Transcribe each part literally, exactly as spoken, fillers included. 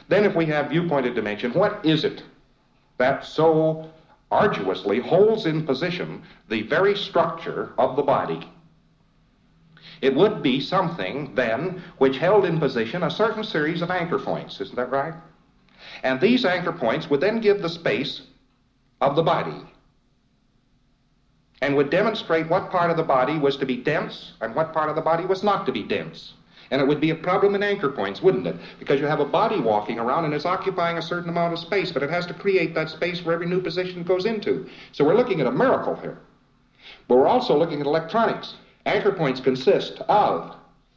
Then if we have viewpointed dimension, what is it that so arduously holds in position the very structure of the body? It would be something, then, which held in position a certain series of anchor points. Isn't that right? And these anchor points would then give the space of the body and would demonstrate what part of the body was to be dense and what part of the body was not to be dense. And it would be a problem in anchor points, wouldn't it? Because you have a body walking around and it's occupying a certain amount of space, but it has to create that space for every new position it goes into. So we're looking at a miracle here. But we're also looking at electronics. Anchor points consist of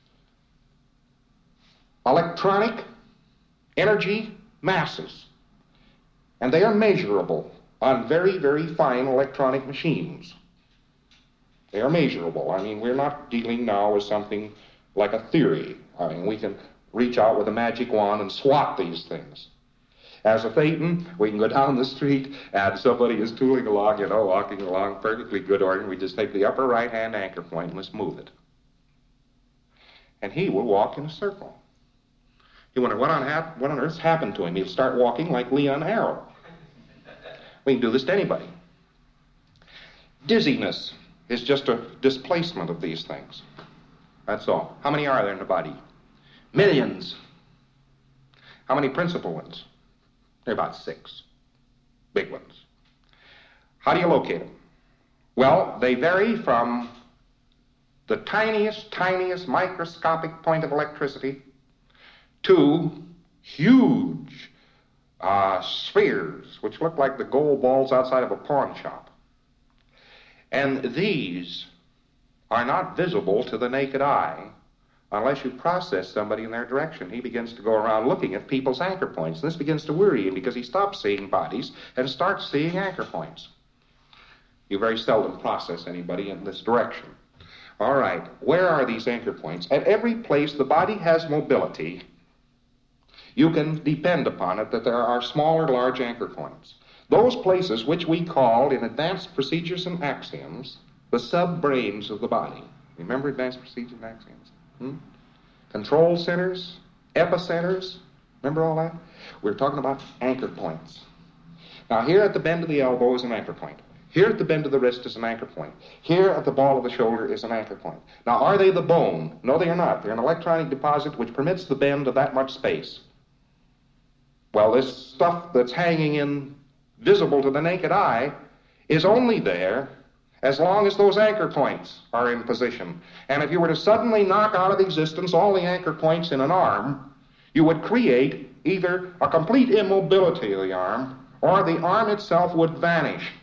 electronic energy masses, and they are measurable on very, very fine electronic machines. They are measurable. I mean, we're not dealing now with something like a theory. I mean, we can reach out with a magic wand and swat these things. As a Thetan, we can go down the street and somebody is tooling along, you know, walking along perfectly good order, and we just take the upper right-hand anchor point and let's move it. And he will walk in a circle. You wonder what on, hap- what on earth's happened to him. He'll start walking like Leon Harrow. We can do this to anybody. Dizziness is just a displacement of these things. That's all. How many are there in the body? Millions. How many principal ones? There are about six big ones. How do you locate them? Well, they vary from the tiniest, tiniest microscopic point of electricity to huge uh, spheres, which look like the gold balls outside of a pawn shop. And these are not visible to the naked eye unless you process somebody in their direction. He begins to go around looking at people's anchor points. This begins to worry him because he stops seeing bodies and starts seeing anchor points. You very seldom process anybody in this direction. All right, where are these anchor points? At every place the body has mobility, you can depend upon it that there are small or large anchor points. Those places which we called in advanced procedures and axioms the sub-brains of the body. Remember advanced procedures and axioms? Hmm? Control centers, epicenters, remember all that? We're talking about anchor points. Now here at the bend of the elbow is an anchor point. Here at the bend of the wrist is an anchor point. Here at the ball of the shoulder is an anchor point. Now are they the bone? No, they are not. They're an electronic deposit which permits the bend of that much space. Well, this stuff that's hanging in, visible to the naked eye, is only there as long as those anchor points are in position. And if you were to suddenly knock out of existence all the anchor points in an arm, you would create either a complete immobility of the arm or the arm itself would vanish.